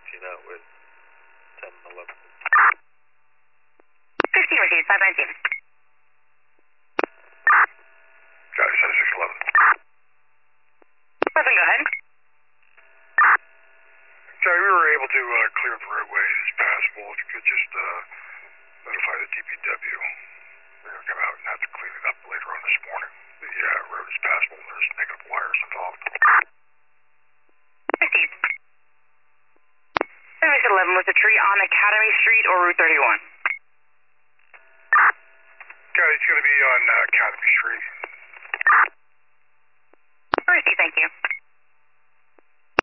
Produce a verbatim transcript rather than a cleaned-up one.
fifteen out with ten eleven. fifteen received, five nineteen. Got it, six eleven. eleven, go ahead. Sorry, we were able to uh, clear the roadway as passable. If you could just uh, notify the D P W. We're going to come out and have to clean it up later on this morning. The uh, road is passable. There's negative wires involved. Received. Service eleven was a tree on Academy Street or Route thirty-one. Okay, it's going to be on uh, Academy Street. Received, thank you.